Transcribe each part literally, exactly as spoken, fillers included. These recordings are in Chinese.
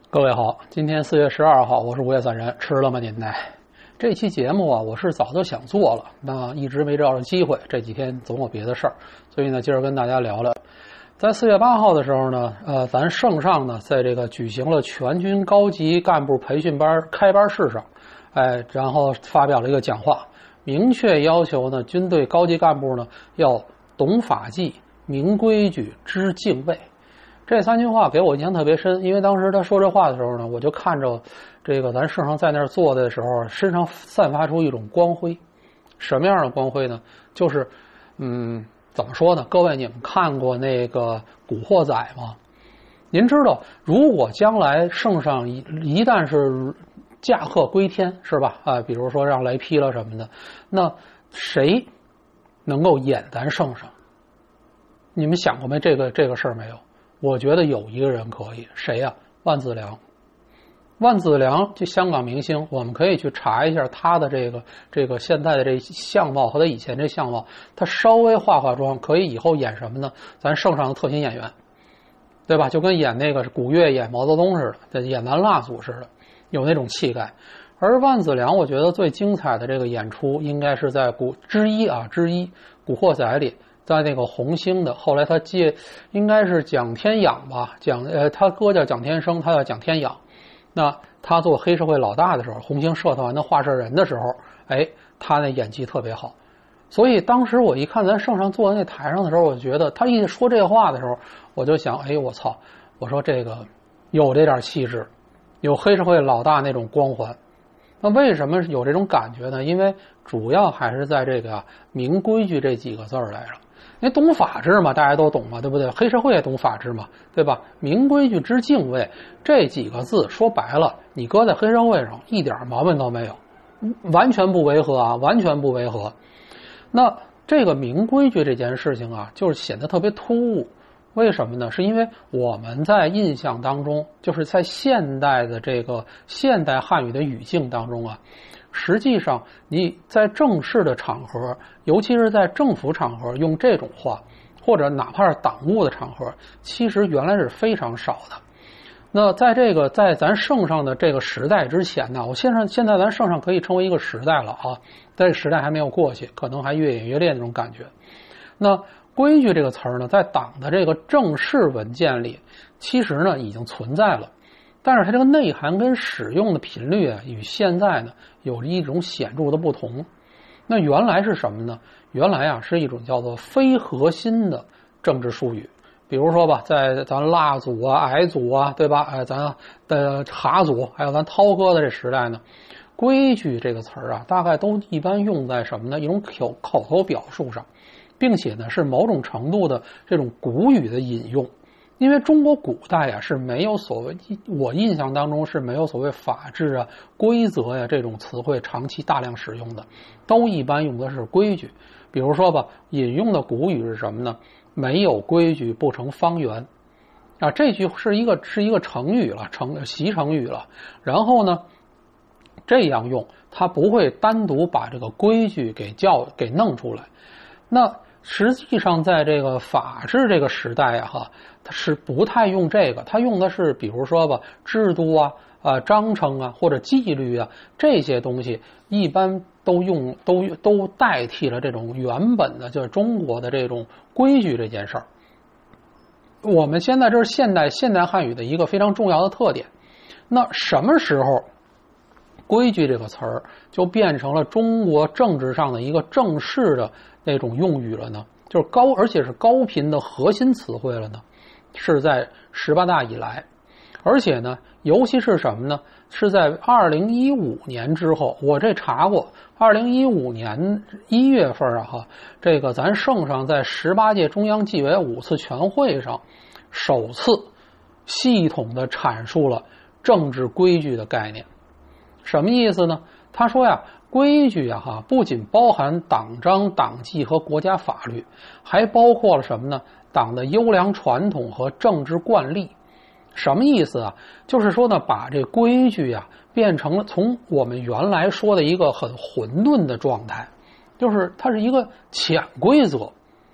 各位好，今天四月十二号，我是五月散人，吃了吗您呢？这期节目啊，我是早就想做了，那一直没找着机会，这几天总有别的事儿，所以呢，今儿跟大家聊聊。在四月八号的时候呢，呃，咱圣上呢，在这个举行了全军高级干部培训班开班式上，哎，然后发表了一个讲话，明确要求呢，军队高级干部呢要懂法纪、明规矩、知敬畏。这三句话给我印象特别深，因为当时他说这话的时候呢，我就看着这个咱圣上在那儿坐的时候，身上散发出一种光辉。什么样的光辉呢？就是，嗯，怎么说呢？各位，你们看过那个《古惑仔》吗？您知道，如果将来圣上一一旦是驾鹤归天，是吧？啊，比如说让雷劈了什么的，那谁能够演咱圣上？你们想过没？这个这个事儿没有？我觉得有一个人可以，谁呀、啊？万梓良。万梓良，这香港明星，我们可以去查一下他的这个这个现在的这相貌和他以前这相貌，他稍微化化妆，可以以后演什么呢？咱圣上的特勤演员，对吧？就跟演那个古月演毛泽东似的，演完蜡祖似的，有那种气概。而万梓良，我觉得最精彩的这个演出，应该是在古之一啊之一《古惑仔》里。在那个红星的，后来他接应该是蒋天养吧，蒋呃他哥叫蒋天生，他叫蒋天养。那他做黑社会老大的时候，红星社团的话事人的时候，哎，他那演技特别好。所以当时我一看咱圣上坐在那台上的时候，我就觉得他一说这话的时候，我就想，哎，我操！我说这个有这点气质，有黑社会老大那种光环。那为什么有这种感觉呢？因为主要还是在这个明规矩这几个字儿来着。因为懂法治嘛，大家都懂嘛，对不对？黑社会也懂法治嘛，对吧？明规矩知敬畏这几个字，说白了，你搁在黑社会上一点毛病都没有，完全不违和啊，完全不违和。那这个明规矩这件事情啊，就是显得特别突兀。为什么呢？是因为我们在印象当中，就是在现代的这个现代汉语的语境当中啊，实际上你在正式的场合，尤其是在政府场合用这种话，或者哪怕是党务的场合，其实原来是非常少的。那在这个在咱圣上的这个时代之前呢，我现在现在咱圣上可以称为一个时代了啊，这个时代还没有过去，可能还越演越烈那种感觉。那规矩这个词儿呢，在党的这个正式文件里，其实呢已经存在了，但是它这个内涵跟使用的频率啊，与现在呢有着一种显著的不同。那原来是什么呢？原来啊是一种叫做非核心的政治术语，比如说吧，在咱蜡祖啊、矮祖啊，对吧？哎，咱的哈祖，还有咱涛哥的这时代呢，规矩这个词儿啊，大概都一般用在什么呢？一种口口头表述上。并且呢，是某种程度的这种古语的引用，因为中国古代啊是没有所谓，我印象当中是没有所谓法治啊、规则呀、啊、这种词汇长期大量使用的，都一般用的是规矩。比如说吧，引用的古语是什么呢？没有规矩不成方圆啊，这句是一个是一个成语了，成习成语了。然后呢，这样用，它不会单独把这个规矩给叫给弄出来。那实际上，在这个法治这个时代啊，哈，它是不太用这个，它用的是比如说吧，制度啊、啊章程啊或者纪律啊这些东西，一般都用都都代替了这种原本的就是中国的这种规矩这件事儿。我们现在这是现代现代汉语的一个非常重要的特点。那什么时候规矩这个词儿就变成了中国政治上的一个正式的那种用语了呢？就是高，而且是高频的核心词汇了呢？是在十八大以来，而且呢，尤其是什么呢？是在二零一五年之后，我这查过，二零一五年一月份啊，哈，这个咱圣上在十八届中央纪委五次全会上，首次系统的阐述了政治规矩的概念。什么意思呢？他说呀，规矩啊哈，不仅包含党章、党纪和国家法律，还包括了什么呢？党的优良传统和政治惯例。什么意思啊？就是说呢，把这规矩啊变成了从我们原来说的一个很混沌的状态，就是它是一个潜规则，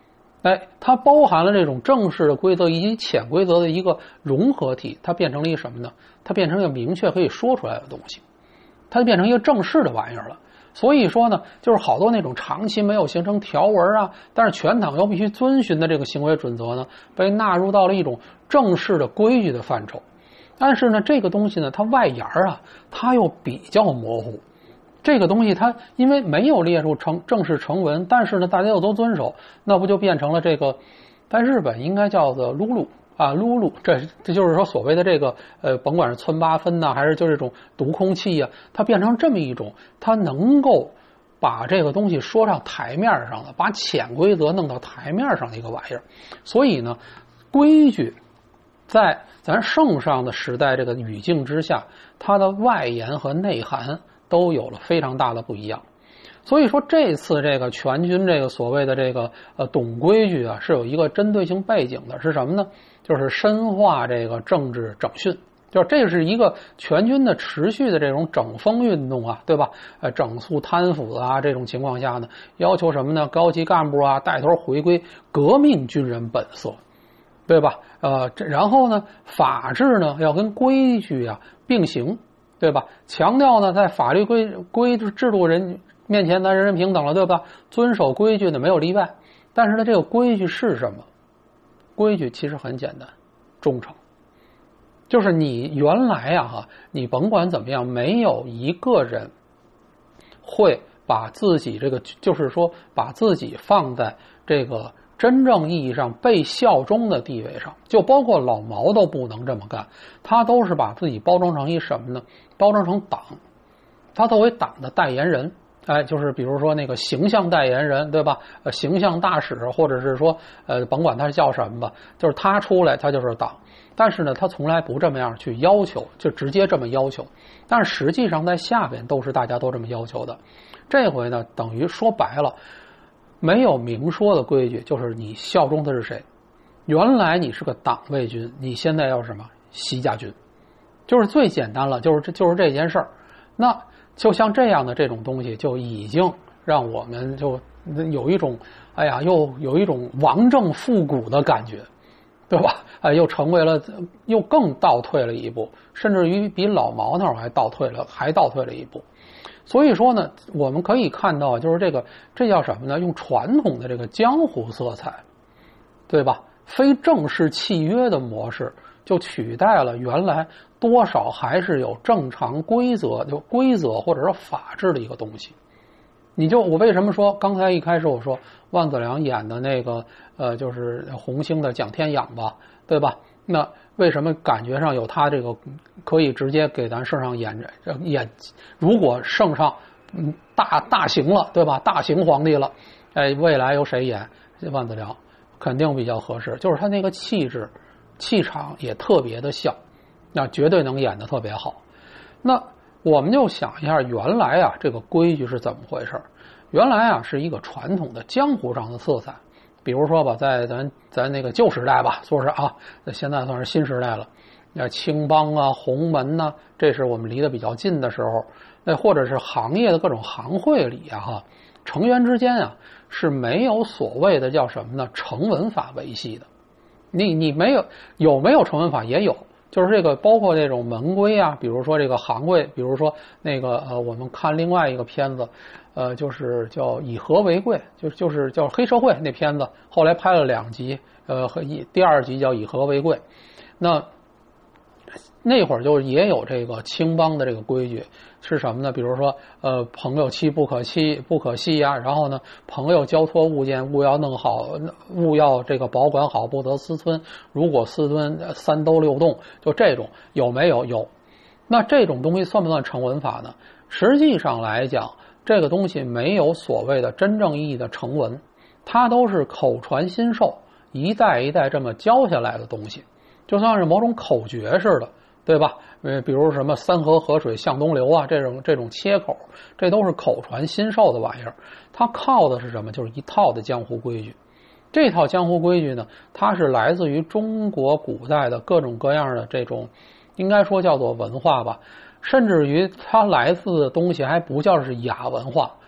哎，它包含了这种正式的规则以及潜规则的一个融合体，它变成了一个什么呢？它变成一个明确可以说出来的东西，它就变成一个正式的玩意儿了。所以说呢，就是好多那种长期没有形成条文啊，但是全党又必须遵循的这个行为准则呢，被纳入到了一种正式的规矩的范畴。但是呢，这个东西呢，它外沿啊，它又比较模糊。这个东西它因为没有列入成正式成文，但是呢，大家又都遵守，那不就变成了这个，在日本应该叫做噜噜啊，噜噜，这这就是说所谓的这个呃，甭管是村八分呐、啊，还是就这种读空气呀、啊，它变成这么一种，它能够把这个东西说上台面上的，把潜规则弄到台面上的一个玩意儿。所以呢，规矩在咱圣上的时代这个语境之下，它的外延和内涵都有了非常大的不一样。所以说这次这个全军这个所谓的这个呃懂规矩啊，是有一个针对性背景的，是什么呢？就是深化这个政治整训，就是这是一个全军的持续的这种整风运动啊，对吧？呃，整肃贪腐啊，这种情况下呢，要求什么呢？高级干部啊带头回归革命军人本色，对吧？呃，然后呢，法治呢要跟规矩啊并行，对吧？强调呢，在法律规规制度人面前，咱人人平等了，对吧？遵守规矩呢没有例外，但是呢，这个规矩是什么？规矩其实很简单，忠诚。就是你原来啊哈，你甭管怎么样，没有一个人会把自己这个，就是说把自己放在这个真正意义上被效忠的地位上，就包括老毛都不能这么干，他都是把自己包装成一什么呢？包装成党，他作为党的代言人。哎，就是比如说那个形象代言人，对吧？呃，形象大使，或者是说，呃，甭管他是叫什么吧，就是他出来，他就是党。但是呢，他从来不这么样去要求，就直接这么要求。但是实际上在下边都是大家都这么要求的。这回呢，等于说白了，没有明说的规矩，就是你效忠的是谁。原来你是个党卫军，你现在要什么？习家军，就是最简单了，就是这就是这件事儿。那就像这样的这种东西，就已经让我们就有一种，哎呀，又有一种王政复古的感觉，对吧？哎，又成为了，又更倒退了一步，甚至于比老毛那会儿还倒退了，还倒退了一步。所以说呢，我们可以看到，就是这个，这叫什么呢？用传统的这个江湖色彩，对吧？非正式契约的模式，就取代了原来多少还是有正常规则，就规则或者是法治的一个东西。你就我为什么说刚才一开始我说万梓良演的那个呃就是红星的蒋天养吧，对吧？那为什么感觉上有他这个可以直接给咱圣上演演？如果圣上嗯大大行了，对吧？大行皇帝了，哎，未来由谁演万梓良？肯定比较合适，就是他那个气质、气场也特别的像，那绝对能演得特别好。那我们就想一下，原来啊这个规矩是怎么回事？原来啊是一个传统的江湖上的色彩，比如说吧，在咱咱那个旧时代吧，说是啊，现在算是新时代了。那青帮啊、洪门呐、啊，这是我们离得比较近的时候。那或者是行业的各种行会里啊，哈，成员之间啊是没有所谓的叫什么呢？成文法维系的。你你没有有没有成文法也有，就是这个包括这种门规啊，比如说这个行规，比如说那个呃，我们看另外一个片子，呃，就是叫以和为贵，就就是叫黑社会那片子，后来拍了两集，呃，和一第二集叫以和为贵，那。那会儿就也有这个青帮的这个规矩是什么呢？比如说，呃，朋友妻不可欺，不可戏呀、啊。然后呢，朋友交托物件，物要弄好，物要这个保管好，不得私吞。如果私吞，三兜六洞，就这种有没有？有。那这种东西算不算成文法呢？实际上来讲，这个东西没有所谓的真正意义的成文，它都是口传心授，一代一代这么教下来的东西。就像是某种口诀似的，对吧？呃，比如什么三河河水向东流啊，这种这种切口，这都是口传心授的玩意儿。它靠的是什么？就是一套的江湖规矩。这套江湖规矩呢，它是来自于中国古代的各种各样的这种，应该说叫做文化吧，甚至于它来自的东西还不叫是雅文化，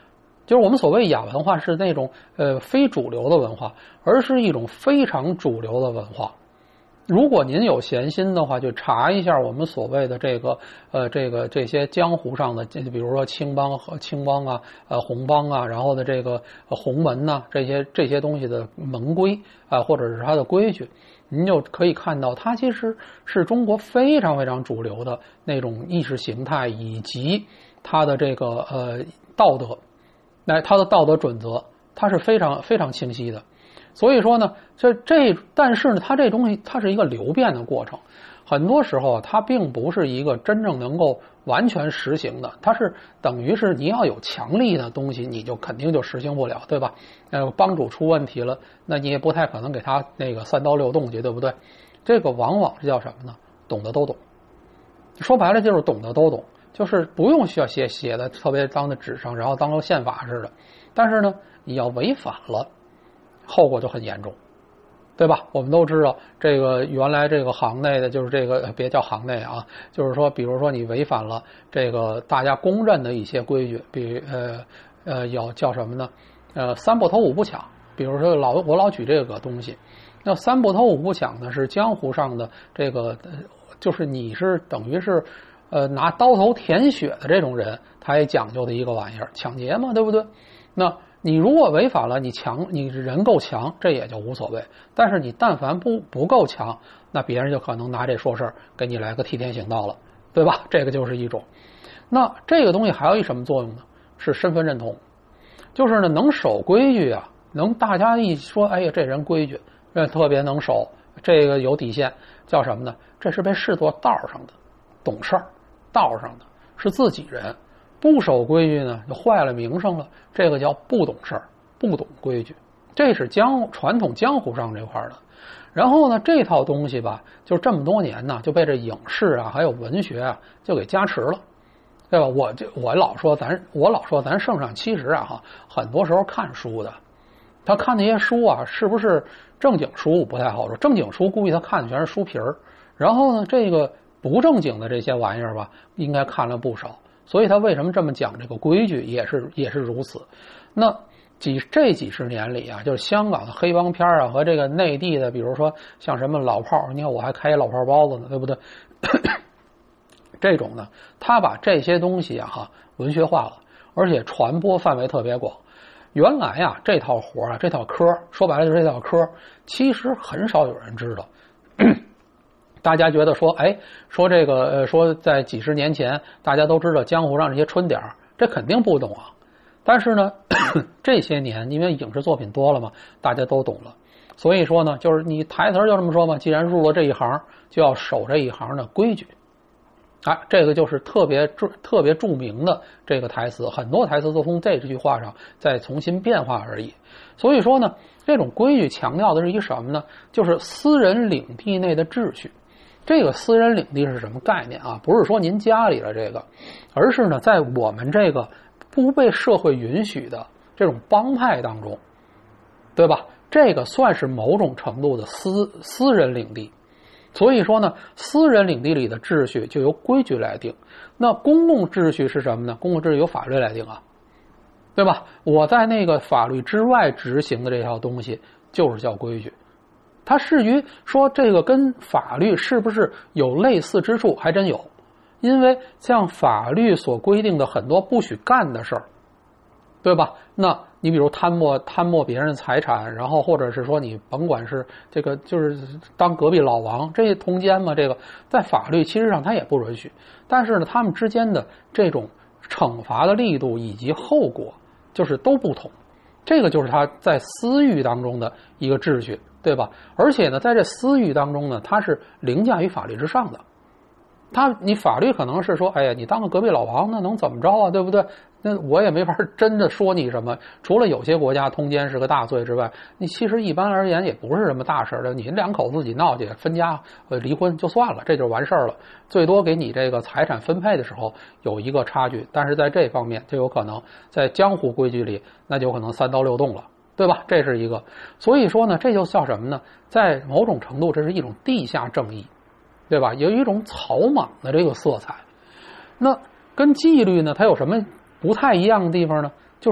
就是我们所谓亚文化是那种呃非主流的文化，而是一种非常主流的文化。如果您有闲心的话，就查一下我们所谓的这个呃这个这些江湖上的，比如说青帮和青帮啊，呃红帮啊，然后的这个洪门呐、啊，这些这些东西的门规啊、呃，或者是它的规矩，您就可以看到，它其实是中国非常非常主流的那种意识形态以及它的这个呃道德，来它的道德准则，它是非常非常清晰的。所以说呢，这这但是呢，它这东西它是一个流变的过程，很多时候它并不是一个真正能够完全实行的，它是等于是你要有强力的东西，你就肯定就实行不了，对吧？呃，帮主出问题了，那你也不太可能给他那个三刀六洞去，对不对？这个往往是叫什么呢？懂得都懂，说白了就是懂得都懂，就是不用需要写写的特别当在纸上，然后当成宪法似的，但是呢，你要违反了。后果就很严重，对吧？我们都知道，这个原来这个行内的，就是这个别叫行内啊，就是说，比如说你违反了这个大家公认的一些规矩，比呃呃有叫什么呢？呃，三不偷五不抢。比如说老我老举这个东西，那三不偷五不抢呢是江湖上的这个，就是你是等于是呃拿刀头舔血的这种人，他也讲究的一个玩意儿，抢劫嘛，对不对？那你如果违反了，你强，你人够强，这也就无所谓。但是你但凡不不够强，那别人就可能拿这说事儿，给你来个替天行道了，对吧？这个就是一种。那这个东西还有一什么作用呢？是身份认同，就是呢能守规矩啊，能大家一说，哎呀这人规矩，呃特别能守，这个有底线，叫什么呢？这是被视作道上的，懂事儿，道上的是自己人。不守规矩呢，就坏了名声了。这个叫不懂事儿，不懂规矩，这是江传统江湖上这块的。然后呢，这套东西吧，就这么多年呢，就被这影视啊，还有文学啊，就给加持了，对吧？我就我老说咱，我老说咱圣上其实啊，哈，很多时候看书的，他看那些书啊，是不是正经书不太好说。正经书估计他看的全是书皮儿，然后呢，这个不正经的这些玩意儿吧，应该看了不少。所以他为什么这么讲这个规矩，也是也是如此。那几这几十年里啊，就是香港的黑帮片啊，和这个内地的，比如说像什么老炮，你看我还开一老炮包子呢，对不对？这种呢，他把这些东西啊哈文学化了，而且传播范围特别广。原来啊这套活啊，这套科，说白了就是这套科，其实很少有人知道。大家觉得说，哎，说这个，呃，说在几十年前，大家都知道江湖上这些春点，这肯定不懂啊。但是呢，这些年因为影视作品多了嘛，大家都懂了。所以说呢，就是你台词就这么说嘛，既然入了这一行，就要守这一行的规矩。啊，这个就是特别特别著名的这个台词，很多台词都从这句话上再重新变化而已。所以说呢，这种规矩强调的是一什么呢？就是私人领地内的秩序。这个私人领地是什么概念啊？不是说您家里的这个，而是呢，在我们这个不被社会允许的这种帮派当中，对吧？这个算是某种程度的私私人领地。所以说呢，私人领地里的秩序就由规矩来定。那公共秩序是什么呢？公共秩序由法律来定啊，对吧？我在那个法律之外执行的这套东西，就是叫规矩。它至于说这个跟法律是不是有类似之处，还真有。因为像法律所规定的很多不许干的事儿，对吧？那你比如贪墨贪墨别人财产，然后或者是说你甭管是这个就是当隔壁老王，这通奸嘛，这个在法律其实上它也不允许。但是呢，他们之间的这种惩罚的力度以及后果就是都不同。这个就是他在私欲当中的一个秩序，对吧？而且呢，在这私欲当中呢，它是凌驾于法律之上的。他你法律可能是说，哎呀，你当个隔壁老王，那能怎么着啊？对不对？那我也没法真的说你什么。除了有些国家通奸是个大罪之外，你其实一般而言也不是什么大事的。你两口自己闹去分家呃离婚就算了，这就完事儿了。最多给你这个财产分配的时候有一个差距，但是在这方面就有可能在江湖规矩里，那就有可能三刀六洞了，对吧？这是一个。所以说呢，这就叫什么呢？在某种程度，这是一种地下正义。对吧？有一种草莽的这个色彩。那跟纪律呢，它有什么不太一样的地方呢？就是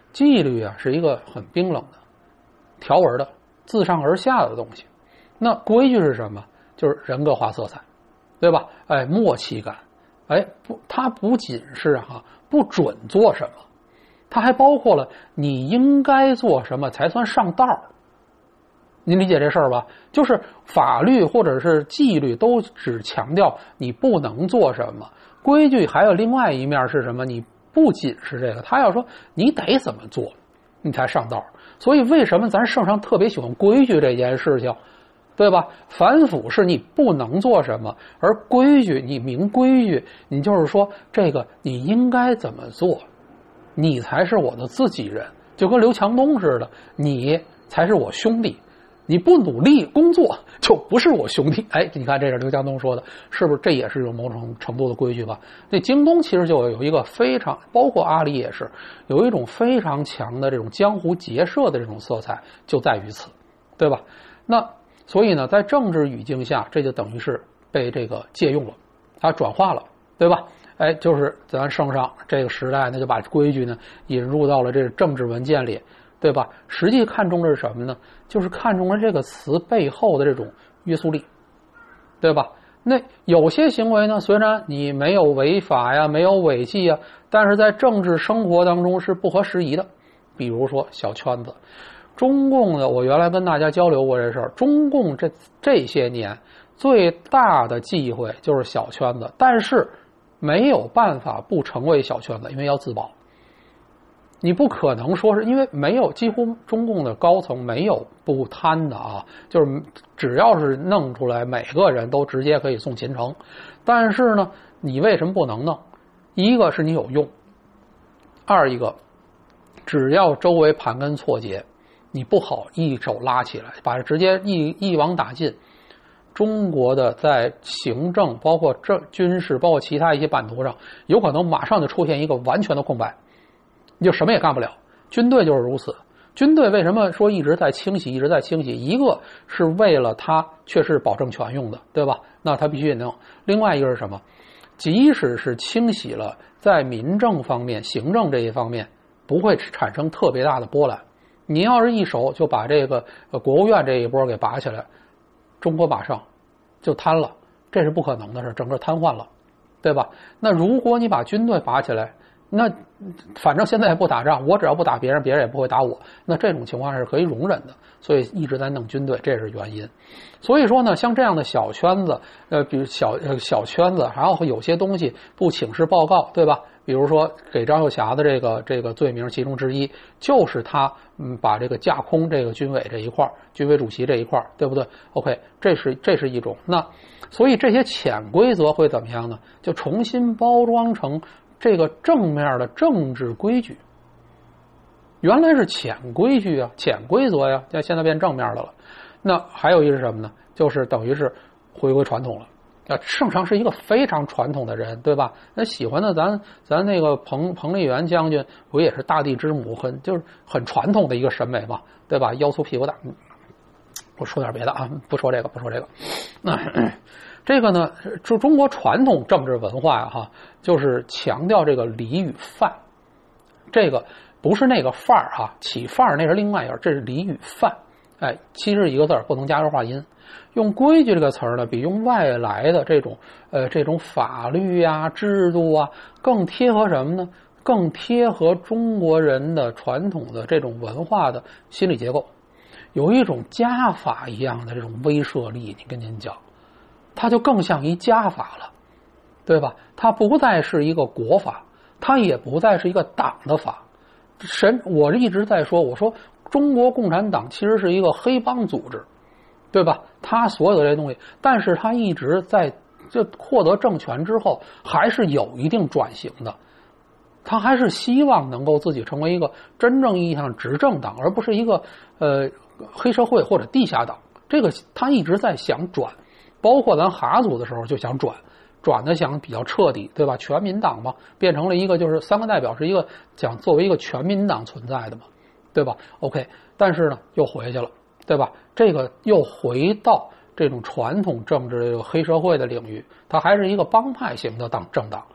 纪律啊是一个很冰冷的、条文的、自上而下的东西。那规矩是什么？就是人格化色彩，对吧？哎，默契感，哎，不，它不仅是哈、啊、不准做什么，它还包括了你应该做什么才算上道。你理解这事儿吧？就是法律或者是纪律都只强调你不能做什么，规矩还有另外一面是什么？你不仅是这个，他要说你得怎么做，你才上道。所以为什么咱圣上特别喜欢规矩这件事情，对吧？反腐是你不能做什么，而规矩你明规矩，你就是说这个你应该怎么做，你才是我的自己人，就跟刘强东似的，你才是我兄弟。你不努力工作就不是我兄弟。哎，你看这是刘强东说的，是不是这也是有某种程度的规矩吧？那京东其实就有一个非常，包括阿里也是有一种非常强的这种江湖结社的这种色彩，就在于此，对吧？那所以呢，在政治语境下，这就等于是被这个借用了，它转化了，对吧？哎，就是咱圣上这个时代呢，就把规矩呢引入到了这个政治文件里，对吧？实际看重的是什么呢？就是看重了这个词背后的这种约束力，对吧？那有些行为呢，虽然你没有违法呀，没有违纪呀，但是在政治生活当中是不合时宜的。比如说小圈子，中共的，我原来跟大家交流过这事儿，中共这这些年最大的忌讳就是小圈子，但是没有办法不成为小圈子，因为要自保。你不可能说是因为没有，几乎中共的高层没有不贪的啊，就是只要是弄出来，每个人都直接可以送秦城。但是呢，你为什么不能弄？一个是你有用，二一个只要周围盘根错节，你不好一手拉起来，把直接一一网打尽。中国的在行政、包括政、军事、包括其他一些版图上，有可能马上就出现一个完全的空白。你就什么也干不了。军队就是如此。军队为什么说一直在清洗，一直在清洗？一个是为了它确实保证权用的，对吧？那它必须得弄。另外一个是什么？即使是清洗了，在民政方面、行政这一方面不会产生特别大的波澜。你要是一手就把这个国务院这一波给拔起来，中国马上就瘫了，这是不可能的事，整个瘫痪了，对吧？那如果你把军队拔起来，那反正现在也不打仗，我只要不打别人，别人也不会打我，那这种情况是可以容忍的，所以一直在弄军队，这是原因。所以说呢，像这样的小圈子，呃，比如小呃小圈子，然后有些东西不请示报告，对吧？比如说给张幼霞的这个这个罪名其中之一，就是他嗯把这个架空这个军委这一块，军委主席这一块，对不对 ？OK， 这是这是一种。那所以这些潜规则会怎么样呢？就重新包装成这个正面的政治规矩。原来是潜规矩啊，潜规则呀，现在变正面的了。那还有一个是什么呢？就是等于是回归传统了。啊，圣上是一个非常传统的人，对吧？那喜欢的咱咱那个彭彭丽媛将军，不也是大地之母，很就是很传统的一个审美嘛，对吧？腰粗屁股大。我说点别的啊，不说这个，不说这个。那这个呢，就中国传统政治文化呀，哈，就是强调这个礼与范。这个不是那个范儿哈，起范儿那是另外一个，这是礼与范。哎，其实一个字儿不能加儿化音。用规矩这个词儿呢，比用外来的这种呃这种法律呀、制度啊，更贴合什么呢？更贴合中国人的传统的这种文化的心理结构，有一种家法一样的这种威慑力。你跟您讲，它就更像一家法了，对吧？它不再是一个国法，它也不再是一个党的法。神，我一直在说，我说中国共产党其实是一个黑帮组织。对吧？他所有的这些东西，但是他一直在这获得政权之后，还是有一定转型的。他还是希望能够自己成为一个真正意义上执政党，而不是一个呃黑社会或者地下党。这个他一直在想转，包括咱哈族的时候就想转，转的想比较彻底，对吧？全民党嘛，变成了一个就是三个代表是一个讲作为一个全民党存在的嘛，对吧 ？OK， 但是呢又回去了。对吧？这个又回到这种传统政治的黑社会的领域，它还是一个帮派型的党政党。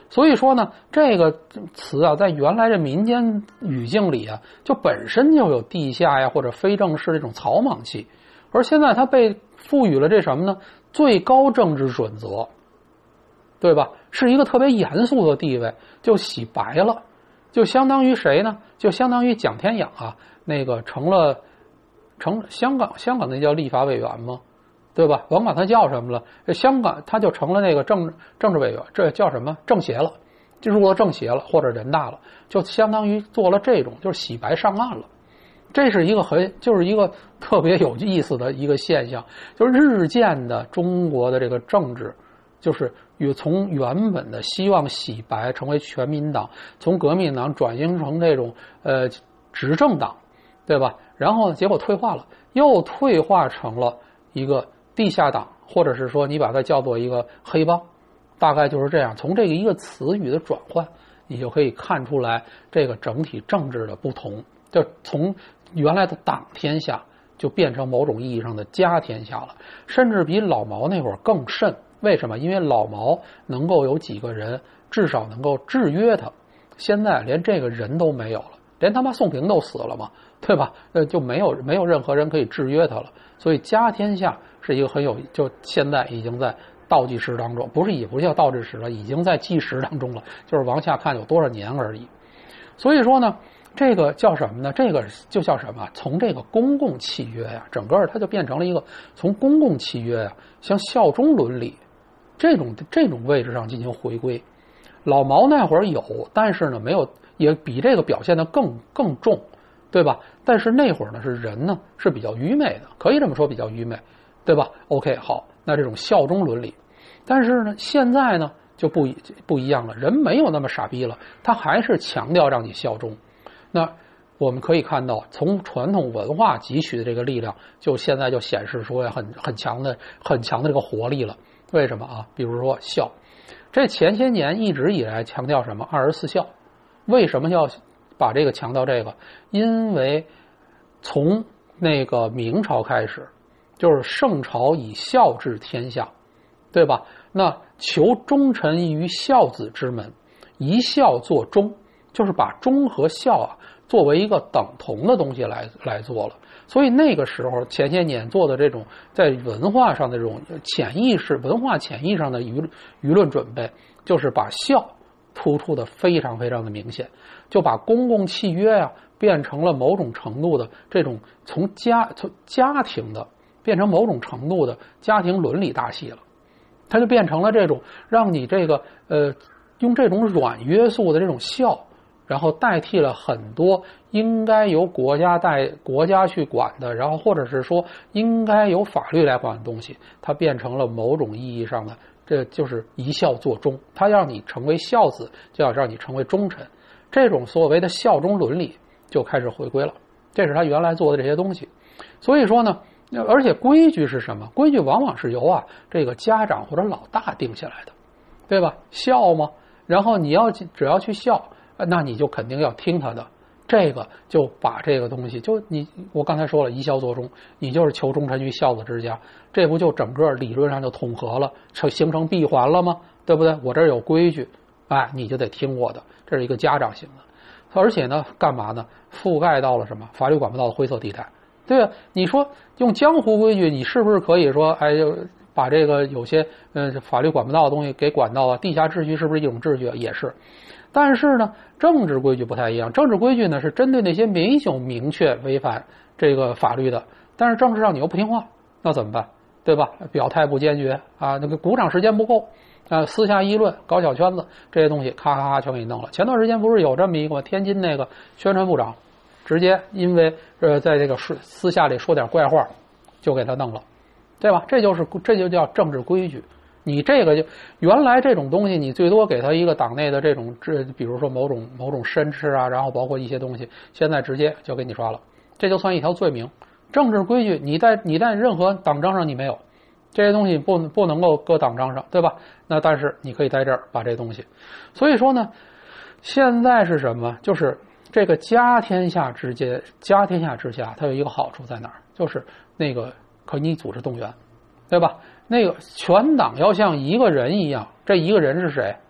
所以说呢，这个词啊，在原来这民间语境里啊，就本身就有地下呀或者非正式这种草莽气，而现在它被赋予了这什么呢？最高政治准则，对吧？是一个特别严肃的地位，就洗白了，就相当于谁呢？就相当于蒋天养啊，那个成了成香港香港那叫立法委员吗？对吧？甭管他叫什么了，香港他就成了那个政政治委员，这叫什么政协了，就入了政协了，或者人大了，就相当于做了这种，就是洗白上岸了。这是一个很就是一个特别有意思的一个现象，就是日渐的中国的这个政治，就是与从原本的希望洗白成为全民党，从革命党转型成这种呃执政党，对吧？然后结果退化了，又退化成了一个地下党，或者是说你把它叫做一个黑帮，大概就是这样。从这个一个词语的转换，你就可以看出来这个整体政治的不同，就从原来的党天下就变成某种意义上的家天下了，甚至比老毛那会儿更甚。为什么？因为老毛能够有几个人至少能够制约他，现在连这个人都没有了，连他妈宋平都死了嘛，对吧？呃，就没有没有任何人可以制约他了。所以家天下是一个很有，就现在已经在倒计时当中，不是也不叫倒计时了，已经在计时当中了，就是往下看有多少年而已。所以说呢，这个叫什么呢？这个就叫什么？从这个公共契约呀，整个它就变成了一个从公共契约呀，像效忠伦理这种这种位置上进行回归。老毛那会儿有，但是呢没有，也比这个表现得更更重，对吧？但是那会儿呢是人呢是比较愚昧的，可以这么说，比较愚昧，对吧 ？OK， 好，那这种效忠伦理，但是呢现在呢就不不一样了，人没有那么傻逼了，他还是强调让你效忠。那我们可以看到，从传统文化汲取的这个力量，就现在就显示出很很强的很强的这个活力了。为什么啊？比如说孝，这前些年一直以来强调什么二十四孝，为什么要把这个强调这个？因为从那个明朝开始，就是圣朝以孝治天下，对吧？那求忠臣于孝子之门，一孝作忠，就是把忠和孝啊作为一个等同的东西来来做了。所以那个时候前些年做的这种在文化上的这种潜意识文化潜意识上的舆舆论准备，就是把孝突出的非常非常的明显，就把公共契约呀、啊、变成了某种程度的这种从家从家庭的变成某种程度的家庭伦理大戏了。它就变成了这种让你这个呃用这种软约束的这种孝，然后代替了很多应该由国家带国家去管的，然后或者是说应该由法律来管的东西，它变成了某种意义上的，这就是一孝作忠。它让你成为孝子，就要让你成为忠臣，这种所谓的孝忠伦理就开始回归了。这是他原来做的这些东西。所以说呢，而且规矩是什么？规矩往往是由啊这个家长或者老大定下来的，对吧？孝嘛，然后你要只要去孝，那你就肯定要听他的。这个就把这个东西，就你我刚才说了，一孝作忠，你就是求忠臣于孝子之家，这不就整个理论上就统合了，形成闭环了吗？对不对？我这儿有规矩，哎，你就得听我的，这是一个家长型的。而且呢，干嘛呢？覆盖到了什么？法律管不到的灰色地带。对啊，你说用江湖规矩，你是不是可以说，哎，就把这个有些呃法律管不到的东西给管到了？地下秩序是不是一种秩序？也是。但是呢，政治规矩不太一样。政治规矩呢是针对那些民雄明确违反这个法律的，但是政治上你又不听话，那怎么办？对吧？表态不坚决啊，那个鼓掌时间不够啊，私下议论、搞小圈子这些东西，咔咔咔全给你弄了。前段时间不是有这么一个天津那个宣传部长，直接因为呃在这个私下里说点怪话，就给他弄了，对吧？这就是这就叫政治规矩。你这个就原来这种东西，你最多给他一个党内的这种，这比如说某种某种申斥啊，然后包括一些东西，现在直接就给你刷了，这就算一条罪名。政治规矩，你在你在任何党章上你没有，这些东西不不能够搁党章上，对吧？那但是你可以在这儿把这东西。所以说呢，现在是什么？就是这个家天下之间，家天下之下，它有一个好处在哪儿？就是那个可以组织动员，对吧？那个全党要像一个人一样，这一个人是谁？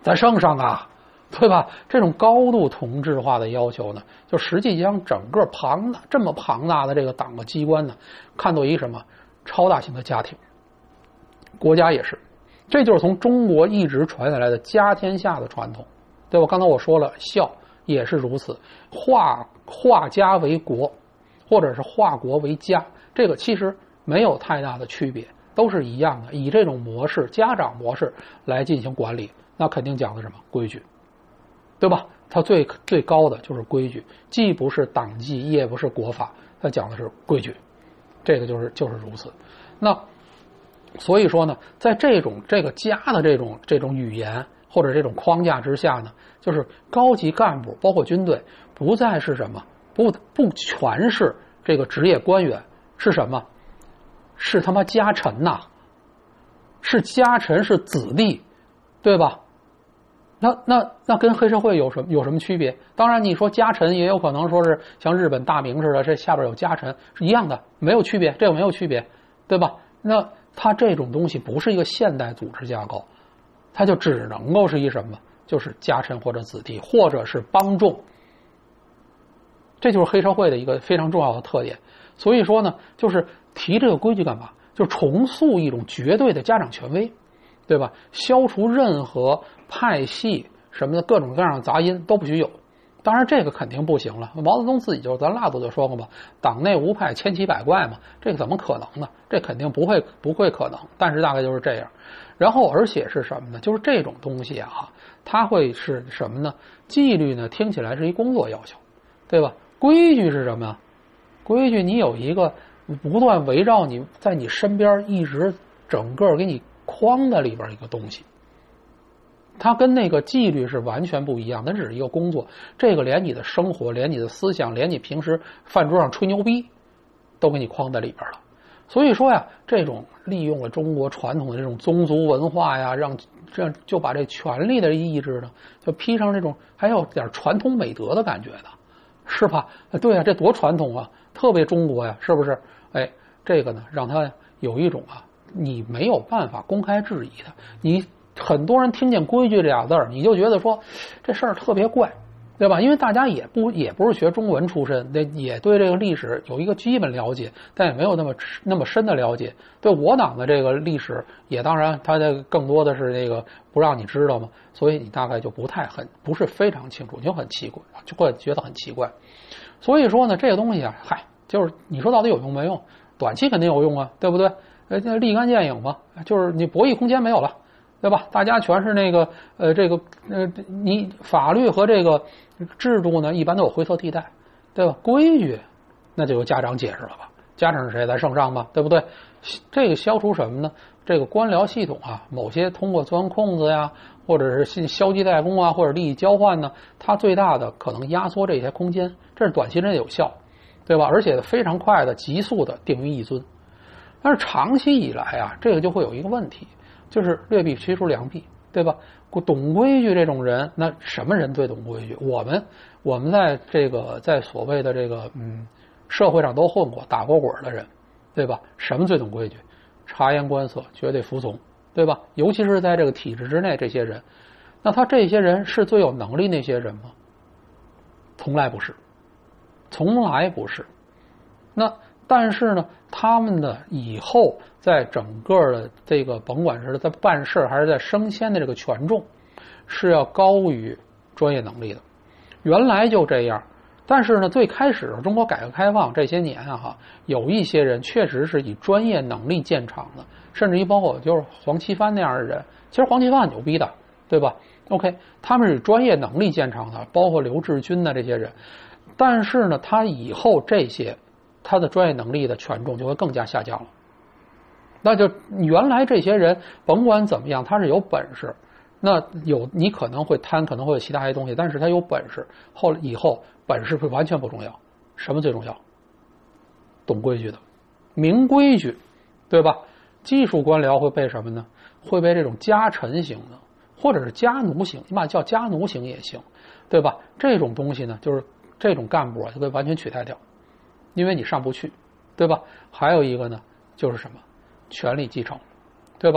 咱圣上啊，对吧？这种高度同质化的要求呢，就实际将整个庞大这么庞大的这个党的机关呢，看作一什么超大型的家庭。国家也是，这就是从中国一直传下来的家天下的传统，对吧？刚才我说了，孝也是如此，化化家为国，或者是化国为家，这个其实没有太大的区别，都是一样的，以这种模式家长模式来进行管理，那肯定讲的什么规矩，对吧？它最最高的就是规矩，既不是党纪，也不是国法，它讲的是规矩，这个就是就是如此。那所以说呢，在这种这个家的这种这种语言或者这种框架之下呢，就是高级干部包括军队不再是什么，不不全是这个职业官员，是什么？是他妈家臣呐、啊，是家臣，是子弟，对吧？那那那跟黑社会有什么有什么区别？当然，你说家臣也有可能说是像日本大名似的，这下边有家臣是一样的，没有区别，这个没有区别，对吧？那它这种东西不是一个现代组织架构，它就只能够是一什么？就是家臣或者子弟，或者是帮众。这就是黑社会的一个非常重要的特点。所以说呢，就是提这个规矩干嘛？就重塑一种绝对的家长权威，对吧？消除任何派系什么的各种各样的杂音都不许有。当然这个肯定不行了，毛泽东自己就咱拉子就说过嘛，党内无派千奇百怪嘛，这个怎么可能呢？这肯定不会不会可能，但是大概就是这样。然后而且是什么呢？就是这种东西啊，它会是什么呢？纪律呢，听起来是一工作要求，对吧？规矩是什么呀？规矩你有一个不断围绕你在你身边一直整个给你框在里边一个东西，它跟那个纪律是完全不一样，它只是一个工作。这个连你的生活，连你的思想，连你平时饭桌上吹牛逼都给你框在里边了。所以说呀，这种利用了中国传统的这种宗族文化呀，让这样就把这权力的意志呢，就披上这种还有点传统美德的感觉的，是吧？对啊，这多传统啊，特别中国呀，是不是？哎，这个呢，让他有一种啊，你没有办法公开质疑的。你很多人听见规矩这俩字儿，你就觉得说这事儿特别怪，对吧？因为大家也不也不是学中文出身，那也对这个历史有一个基本了解，但也没有那么那么深的了解。对我党的这个历史，也当然它的更多的是那个不让你知道嘛，所以你大概就不太很不是非常清楚，你就很奇怪，就会觉得很奇怪。所以说呢，这个东西啊，嗨，就是你说到底有用没用？短期肯定有用啊，对不对？呃，立竿见影嘛，就是你博弈空间没有了。对吧？大家全是那个呃，这个呃，你法律和这个制度呢，一般都有灰色地带，对吧？规矩那就由家长解释了吧？家长是谁？咱圣上嘛，对不对？这个消除什么呢？这个官僚系统啊，某些通过钻空子呀，或者是消极怠工啊，或者利益交换呢，它最大的可能压缩这些空间，这是短期内有效，对吧？而且非常快的、急速的定于一尊。但是长期以来啊，这个就会有一个问题。就是劣币驱逐良币，对吧？懂规矩这种人，那什么人最懂规矩？我们我们在这个在所谓的这个嗯社会上都混过、打过滚的人，对吧？什么最懂规矩？察言观色，绝对服从，对吧？尤其是在这个体制之内，这些人，那他这些人是最有能力那些人吗？从来不是，从来不是。那但是呢，他们的以后在整个的这个甭管是在办事还是在升迁的这个权重，是要高于专业能力的。原来就这样，但是呢，最开始中国改革开放这些年啊，哈，有一些人确实是以专业能力见长的，甚至于包括就是黄奇帆那样的人。其实黄奇帆很牛逼的，对吧 ？OK， 他们是以专业能力见长的，包括刘志军的这些人。但是呢，他以后这些。他的专业能力的权重就会更加下降了。那就原来这些人甭管怎么样，他是有本事，那有你可能会贪，可能会有其他一些东西，但是他有本事。后以后本事会完全不重要，什么最重要？懂规矩的，明规矩，对吧？技术官僚会被什么呢？会被这种家臣型的，或者是家奴型，起码叫家奴型也行，对吧？这种东西呢，就是这种干部啊，就被完全取代掉。因为你上不去，对吧？还有一个呢，就是什么权力继承，对吧？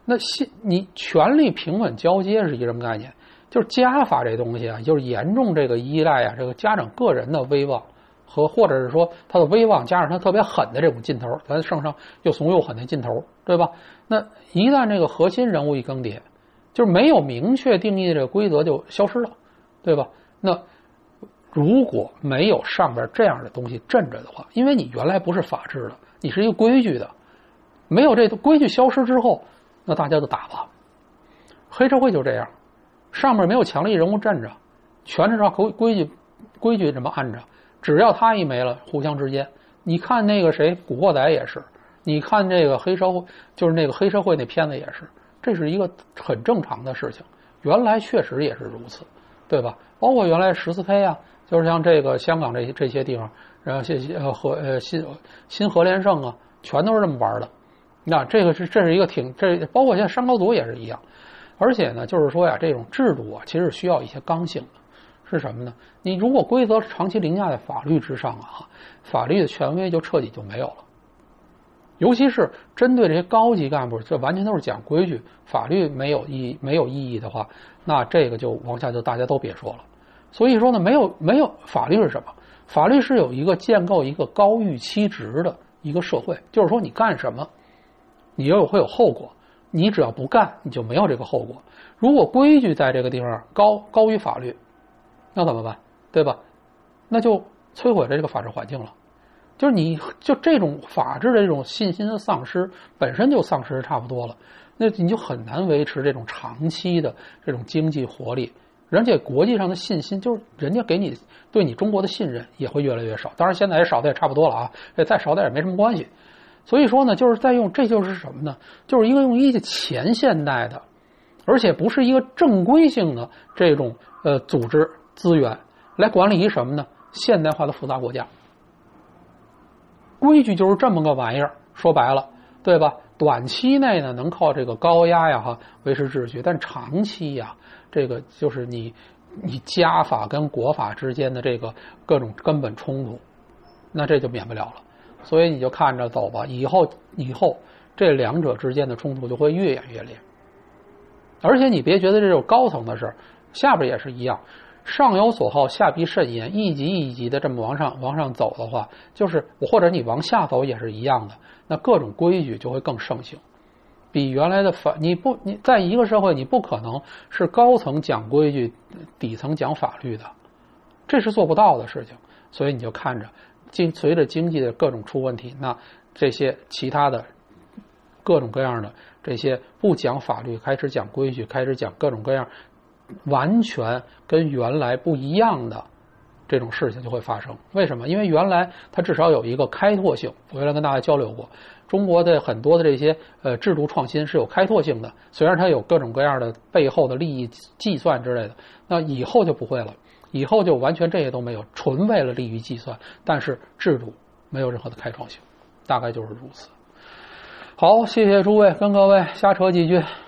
那信你权力平稳交接是一个什么概念？就是家法这东西啊，就是严重这个依赖啊，这个家长个人的威望和或者是说他的威望加上他特别狠的这种劲头，咱圣上又怂又狠的劲头，对吧？那一旦这个核心人物一更迭，就是没有明确定义的这个规则就消失了，对吧？那如果没有上边这样的东西镇着的话，因为你原来不是法治的，你是一个规矩的，没有这规矩消失之后，那大家都打吧。黑社会就这样，上面没有强力人物镇着，全是照规规矩规矩这么按着，只要他一没了，互相之间，你看那个谁古惑仔也是，你看这个黑社会，就是那个黑社会那片子也是，这是一个很正常的事情，原来确实也是如此，对吧？包括原来十四 K 啊，就是像这个香港这些这些地方，然后新呃和呃新新核联盛啊，全都是这么玩的。那这个是这是一个挺这包括现在山高组也是一样，而且呢，就是说呀，这种制度啊，其实需要一些刚性的，是什么呢？你如果规则长期凌驾在法律之上啊，法律的权威就彻底就没有了。尤其是针对这些高级干部，这完全都是讲规矩，法律没有意没有意义的话，那这个就往下就大家都别说了。所以说呢，没有没有法律是什么？法律是有一个建构一个高预期值的一个社会，就是说你干什么，你又会有后果，你只要不干，你就没有这个后果。如果规矩在这个地方高高于法律，那怎么办？对吧？那就摧毁了这个法治环境了。就是你就这种法治的这种信心的丧失，本身就丧失差不多了，那你就很难维持这种长期的这种经济活力，而且国际上的信心，就是人家给你对你中国的信任也会越来越少。当然现在也少的也差不多了啊，这再少点也没什么关系。所以说呢，就是在用这就是什么呢？就是一个用一个前现代的，而且不是一个正规性的这种呃组织资源来管理一什么呢？现代化的复杂国家。规矩就是这么个玩意儿，说白了，对吧？短期内呢，能靠这个高压呀哈维持秩序，但长期呀，这个就是你你家法跟国法之间的这个各种根本冲突，那这就免不了了。所以你就看着走吧，以后以后这两者之间的冲突就会越演越烈。而且你别觉得这种高层的事，下边也是一样。上有所好，下必甚焉。一级一级的这么往上往上走的话，就是或者你往下走也是一样的，那各种规矩就会更盛行。比原来的法，你不你在一个社会，你不可能是高层讲规矩，底层讲法律的，这是做不到的事情。所以你就看着，经随着经济的各种出问题，那这些其他的各种各样的这些不讲法律，开始讲规矩，开始讲各种各样。完全跟原来不一样的这种事情就会发生。为什么？因为原来它至少有一个开拓性。我原来跟大家交流过，中国的很多的这些呃制度创新是有开拓性的，虽然它有各种各样的背后的利益计算之类的，那以后就不会了，以后就完全这些都没有，纯为了利益计算，但是制度没有任何的开创性，大概就是如此。好，谢谢诸位，跟各位瞎扯几句。